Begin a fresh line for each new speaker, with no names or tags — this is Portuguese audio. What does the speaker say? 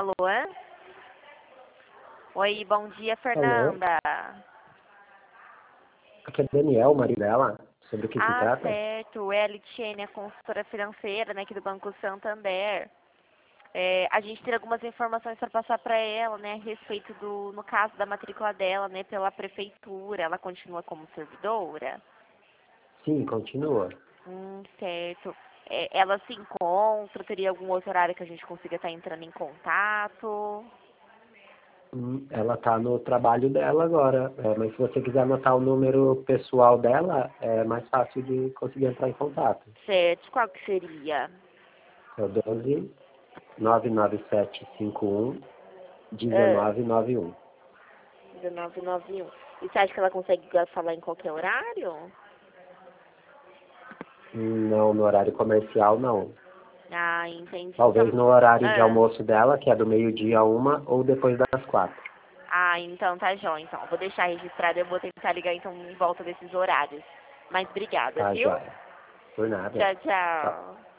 Alô? Oi, bom dia,
Alô?
Fernanda.
Aqui é Daniel, o marido dela. Sobre o que se trata?
Certo. É a Litiene, a consultora financeira, né, aqui do Banco Santander. A gente tem algumas informações para passar para ela, né, a respeito no caso da matrícula dela, né, pela prefeitura. Ela continua como servidora?
Sim, continua.
Certo. Ela se encontra, teria algum outro horário que a gente consiga estar entrando em contato?
Ela tá no trabalho dela agora. Mas se você quiser anotar o número pessoal dela, é mais fácil de conseguir entrar em contato.
Certo. Qual que seria?
É o 12 99751
Ah,
1991.
1991. E você acha que ela consegue falar em qualquer horário?
Não, no horário comercial, não.
Ah, entendi.
Talvez
Então,
no horário de
ah,
almoço dela, que é do meio-dia a 1, ou depois das 4.
então tá jóia. Então, vou deixar registrado. Eu vou tentar ligar então em volta desses horários. Mas obrigada,
Tá,
viu?
joia. Por nada.
Tchau,
Tchau.
tchau.